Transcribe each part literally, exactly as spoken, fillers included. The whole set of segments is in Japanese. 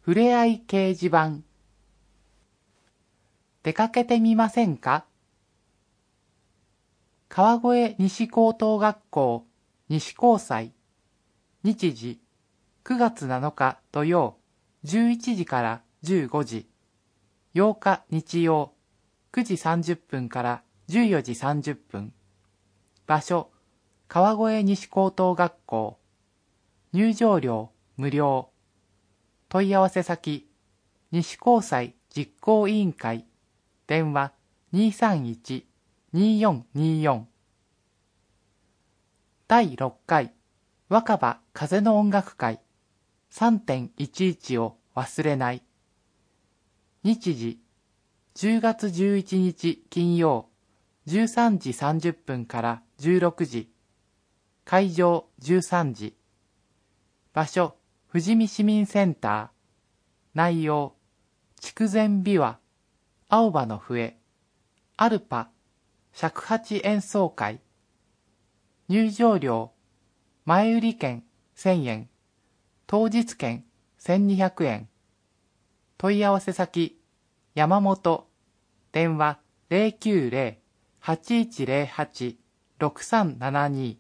ふれあい掲示板。出かけてみませんか？川越西高等学校西高祭。日時くがつなのか土曜じゅういちじからじゅうごじ。ようか日曜くじさんじゅっぷんからじゅうよじさんじゅっぷん。場所川越西高等学校。入場料無料。問い合わせ先西高祭実行委員会。電話 にーさんいち にーよんにーよん。だいろっかい若葉風の音楽会 さんてんいちいち を忘れない。日時じゅうがつじゅういちにち金曜じゅうさんじさんじゅっぷんからじゅうろくじ。会場じゅうさんじ。場所富士見市民センター。内容筑前琵琶青葉の笛アルパ尺八演奏会。入場料前売券せんえん、当日券せんにひゃくえん。問い合わせ先山本。電話 ゼロきゅうゼロ はちいちゼロはち ろくさんななに。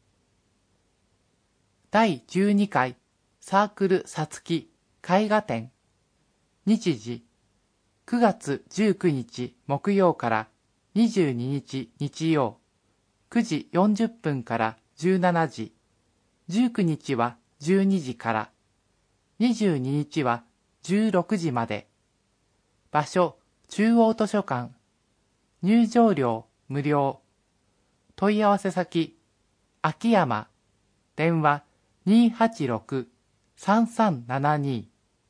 だいじゅうにかいサークルさつき絵画展。日時くがつじゅうくにち木曜からにじゅうににち日曜くじよんじゅっぷんからじゅうしちじ。じゅうくにちはじゅうにじからにじゅうににちはじゅうろくじまで。場所中央図書館。入場料無料。問い合わせ先秋山。電話 にーはちろく さんさんななに。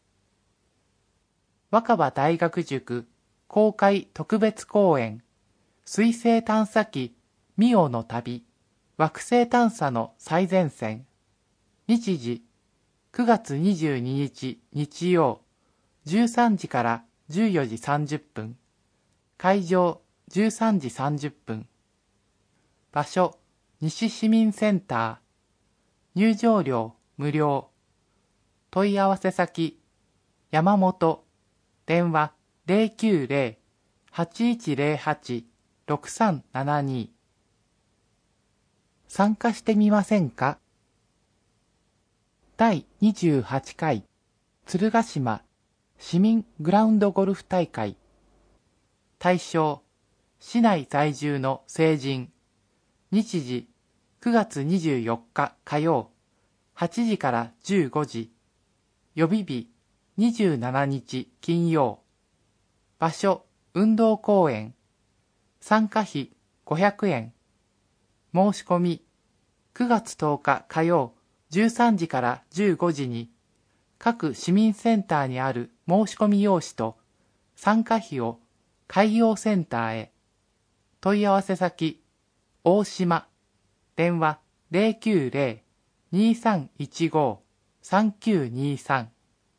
若葉大学塾公開特別講演水星探査機ミオの旅惑星探査の最前線。日時くがつにじゅうににち日曜じゅうさんじからじゅうよじさんじゅっぷん。会場じゅうさんじさんじゅっぷん。場所西市民センター。入場料無料。問い合わせ先山本。電話 ゼロきゅうゼロ はちいちゼロはち ろくさんななに。参加してみませんか？だいにじゅうはちかい鶴ヶ島市民グラウンドゴルフ大会。対象市内在住の成人。日時くがつにじゅうよっか火曜はちじからじゅうごじ。予備日にじゅうしちにち金曜。場所運動公園。参加費ごひゃくえん。申し込みくがつとおか火曜じゅうさんじからじゅうごじに各市民センターにある申し込み用紙と参加費を海洋センターへ。問い合わせ先大島。電話 ゼロきゅうゼロ にーさんいちご さんきゅうにさん。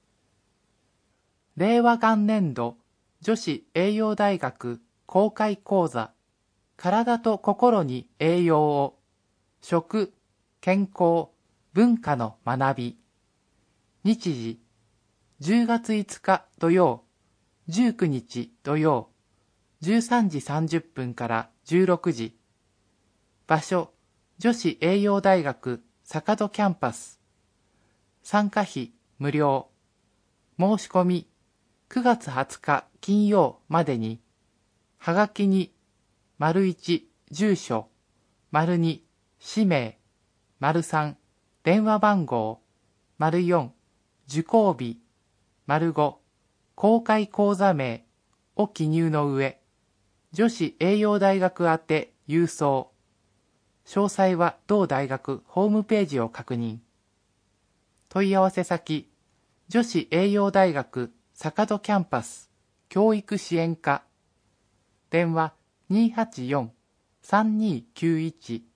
令和元年度女子栄養大学公開講座体と心に栄養を食、健康、文化の学び。日時じゅうがついつか土曜じゅうくにち土曜じゅうさんじさんじゅっぷんからじゅうろくじ。場所女子栄養大学坂戸キャンパス。参加費無料。申し込みくがつはつか金曜までに。はがきに丸いち住所丸に氏名丸さん電話番号丸よん受講日丸ご公開講座名を記入の上女子栄養大学宛て郵送。詳細は同大学ホームページを確認。問い合わせ先女子栄養大学坂戸キャンパス教育支援課。電話 にーはちよん さんにーきゅういち。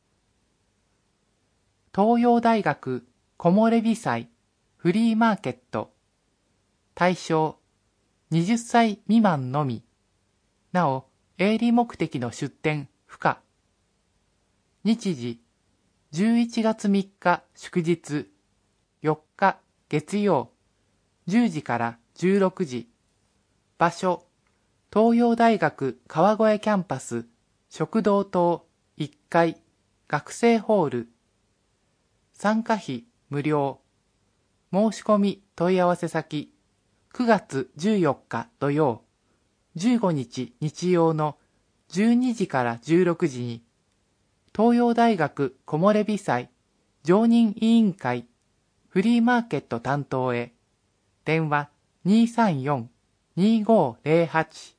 東洋大学木漏れ日祭フリーマーケット。対象はたち未満のみ。なお営利目的の出店不可。日時じゅういちがつみっか祝日よっか月曜じゅうじからじゅうろくじ。場所、東洋大学川越キャンパス食堂棟いっかい学生ホール。参加費無料。申し込み問い合わせ先、くがつじゅうよっか土曜、じゅうごにち日曜のじゅうにじからじゅうろくじに、東洋大学木漏れ日祭常任委員会フリーマーケット担当へ、電話 にーさんよん にーごーぜろはち。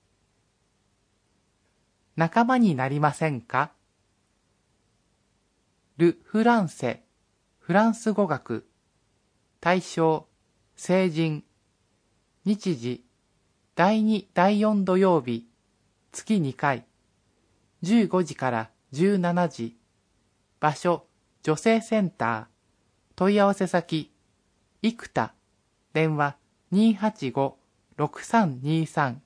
仲間になりませんか？ル・フランセ、フランス語学。対象、成人。日時、だいに、だいよん土曜日、月にかい。じゅうごじからじゅうしちじ。場所、女性センター。問い合わせ先、生田。電話 にーはちご ろくさんにーさん。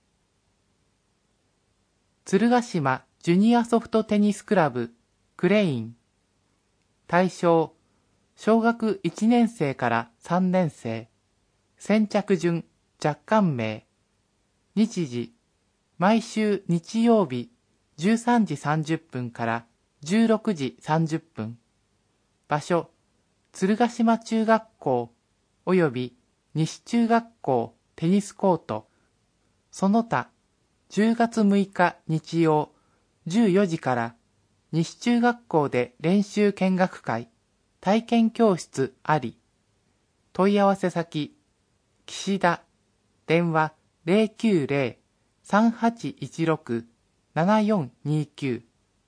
鶴ヶ島ジュニアソフトテニスクラブ、クレイン。対象、小学いちねんせいからさんねんせい。先着順、若干名。日時、毎週日曜日じゅうさんじさんじゅっぷんからじゅうろくじさんじゅっぷん。場所、鶴ヶ島中学校および西中学校テニスコート。その他、じゅうがつむいか日曜じゅうよじから西中学校で練習見学会、体験教室あり。問い合わせ先、岸田。電話 ゼロきゅうゼロ さんはちいちろく ななよんにきゅう。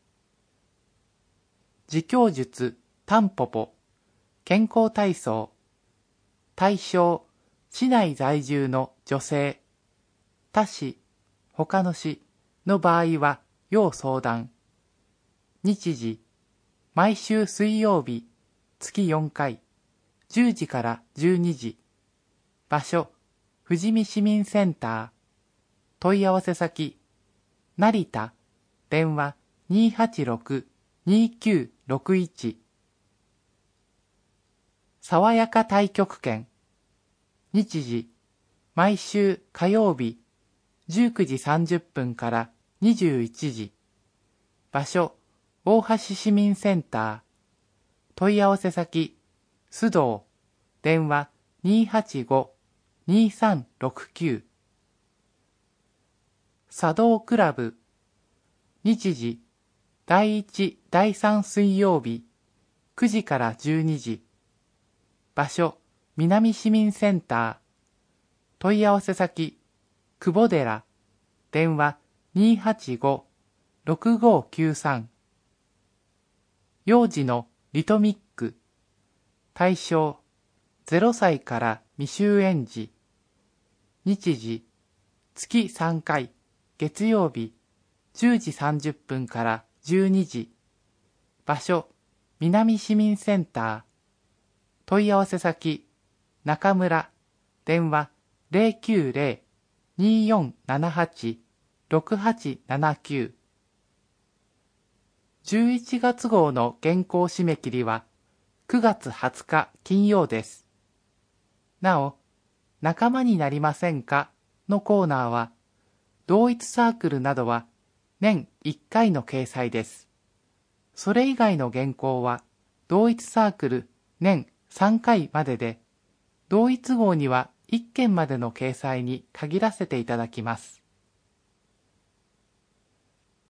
自供術タンポポ。健康体操。対象、市内在住の女性。他市、他の市の場合は要相談。日時、毎週水曜日、月よんかい、じゅうじからじゅうにじ。場所、富士見市民センター。問い合わせ先、成田。電話 にーはちろく にーきゅうろくいち。爽やか太極拳。日時、毎週火曜日、じゅうくじさんじゅっぷんからにじゅういちじ。場所、大橋市民センター。問い合わせ先、須藤。電話 にーはちご にーさんろくきゅう。茶道クラブ。日時、だいいち、だいさん水曜日、くじからじゅうにじ。場所、南市民センター。問い合わせ先、久保寺。電話 にーはちご ろくごきゅうさん。幼児のリトミック。対象、ゼロさいから未就園児。日時、月さんかい、月曜日、じゅうじさんじゅっぷんからじゅうにじ。場所、南市民センター。問い合わせ先、中村。電話 ゼロきゅうゼロ にーよんななはち ろくはちななきゅう。じゅういちがつ号の原稿締め切りはくがつはつか金曜です。なお、仲間になりませんかのコーナーは、同一サークルなどは年いっかいの掲載です。それ以外の原稿は、同一サークル年さんかいまでで、同一号にはいっけんまでの掲載に限らせていただきます。